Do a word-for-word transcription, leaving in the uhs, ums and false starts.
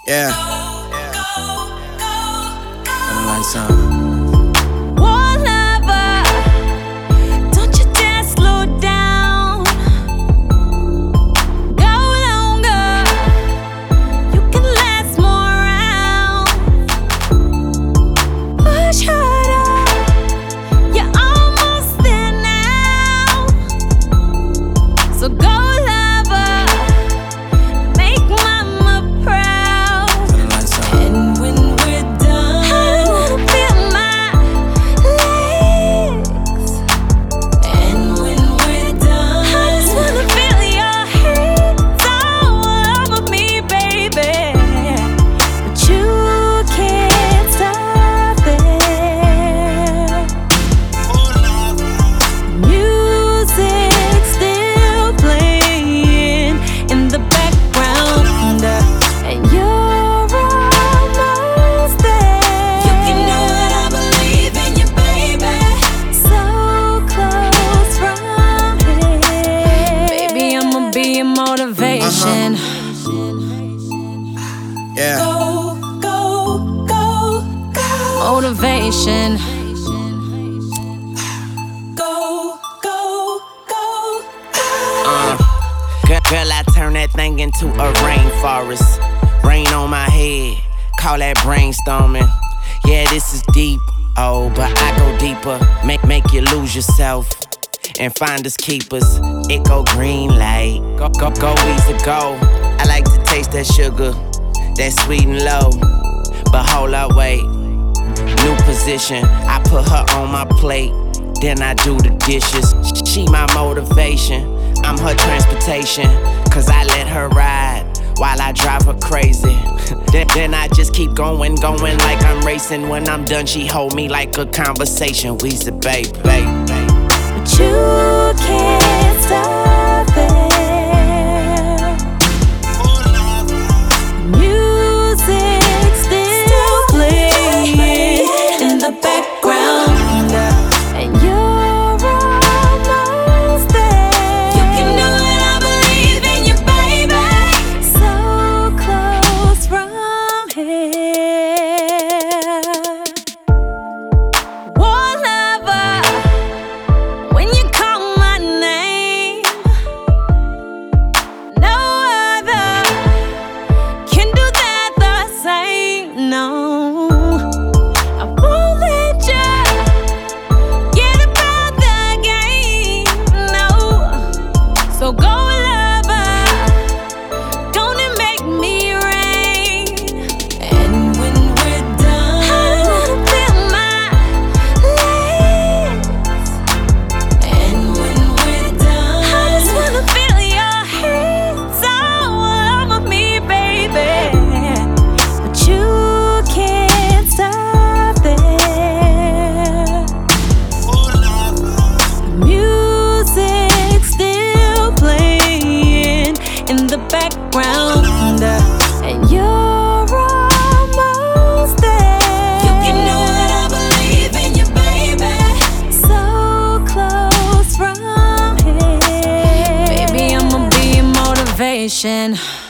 Yeah. Turn the lights on. One lover, don't you dare slow down. Go longer, you can last more rounds. Push harder, you're almost there now. So go lover, make mama proud. Turn the lights on. And when we're done, I wanna feel my legs. And when we're done, I just wanna feel your hands all over me, baby. But you can't stop it. Music still playing in the background, and you're almost there. You can know that I believe in you, baby. So close from here. Baby, I'ma be your motivation. Yeah. Go, go, go, go. Motivation. Go, go, go, go. Uh, girl, girl, I turn that thing into a rainforest. Rain on my head, call that brainstorming. Yeah, this is deep, oh, but I go deeper. Make make you lose yourself and find us keepers. It go green light, go go go easy go. I like to taste that sugar, that sweet and low. But hold up, wait, new position. I put her on my plate, then I do the dishes. She my motivation, I'm her transportation. Cause I let her ride while I drive her crazy. then, then I just keep going, going like I'm racing. When I'm done, she hold me like a conversation. We say, babe, babe, babe. But you can't stop it. Music still playing in the background, and you're almost there. You can know that I believe in you, baby. So close from here. One lover, when you call my name, no other can do that the same. No, I won't let you get about the game. No, so go lover, gonna make me rain. And when we're done, I wanna feel my legs. And when we're done, I just wanna feel your hands all over me, baby. But you can't stop it. Music still playing in the background, and you're almost there. You can know that I believe in you, baby. So close from here. Baby, I'ma be your motivation.